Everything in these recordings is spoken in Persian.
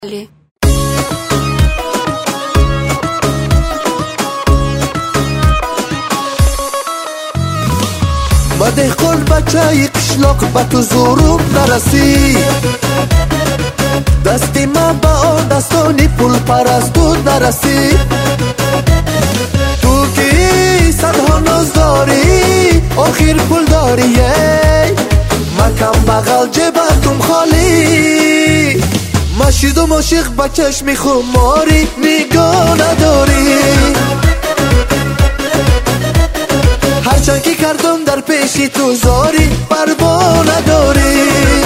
مده خور بچه قشلاق با تو زورم نرسی، دستی ما با آن دستانی پول پرستو نرسی. تو کی صدها ناز داری آخر پول داری، مکم بغل جبتم خالی. مشیدم عاشق با چشم خماری نگاه نداری، هرچند که کردم در پیشی تو زاری پروا نداری.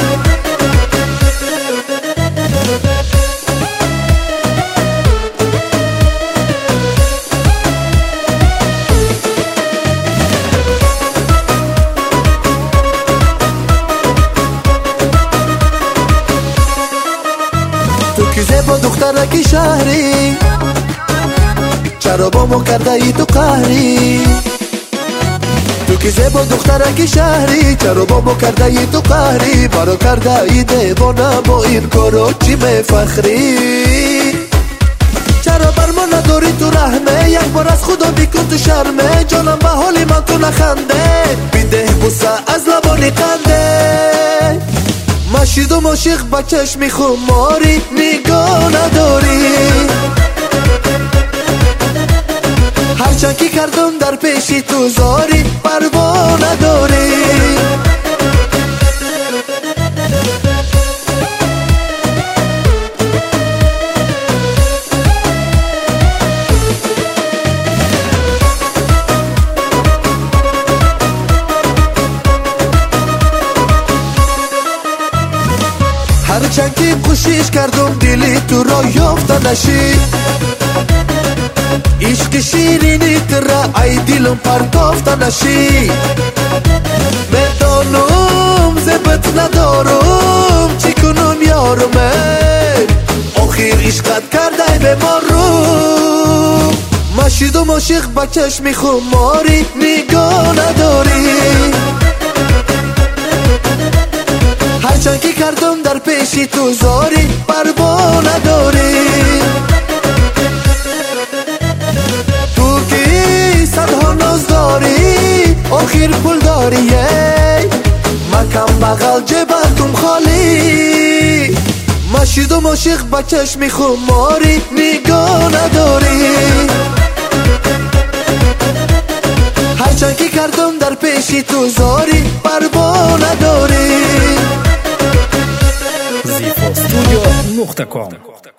تو که زیبا دخترکی شهری، چرا با ما کرده ای تو قهری؟ تو که زیبا دخترکی شهری، چرا با ما کرده ای تو قهری؟ برا کرده ای دیوانه با این کارو چی میفخری؟ چرا بر ما نداری تو رحمه؟ یک بار از خدا بیکن تو شرمه، جانم به حالی من تو نخنده، بیده بوسه از لبانی قنده. مشیدم عاشق با چشم خماری نگاه نداری، هرچند که کردم در پیشی تو زاری پروا نداری. هرچند که کوشش کردم دلی تو را یافته نشی، عشق شیرینی تر ای دلم پرتافته نشی. میدانم زبط ندارم چی کنم یارمه، آخر عشقت کرده به ما رو. مشیدم عاشق با چشم خماری نگاه نداری، هرچند که کردم در پیشی تو زاری پروا نداری. تو کی صدها ناز داری آخر پول داری، مکم بغل جبتم خالی. مشیدم عاشق با چشم خماری نگاه نداری، هرچند که کردم در پیشی تو زاری پروا نداری. zifo studio.com